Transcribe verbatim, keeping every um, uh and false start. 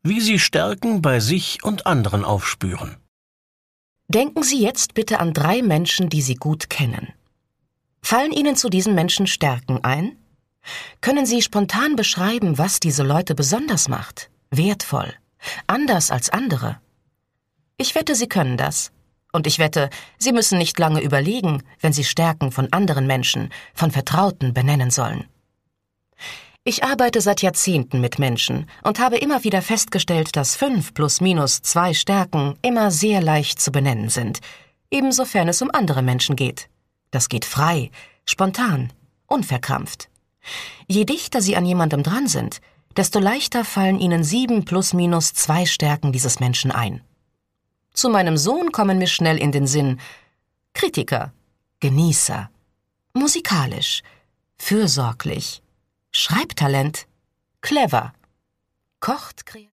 Wie Sie Stärken bei sich und anderen aufspüren. Denken Sie jetzt bitte an drei Menschen, die Sie gut kennen. Fallen Ihnen zu diesen Menschen Stärken ein? Können Sie spontan beschreiben, was diese Leute besonders macht, wertvoll, anders als andere? Ich wette, Sie können das. Und ich wette, Sie müssen nicht lange überlegen, wenn Sie Stärken von anderen Menschen, von Vertrauten benennen sollen. Ich arbeite seit Jahrzehnten mit Menschen und habe immer wieder festgestellt, dass fünf plus minus zwei Stärken immer sehr leicht zu benennen sind, ebensofern es um andere Menschen geht. Das geht frei, spontan, unverkrampft. Je dichter Sie an jemandem dran sind, desto leichter fallen Ihnen sieben plus minus zwei Stärken dieses Menschen ein. Zu meinem Sohn kommen mir schnell in den Sinn Kritiker, Genießer, musikalisch, fürsorglich, Schreibtalent, clever, kocht kreativ.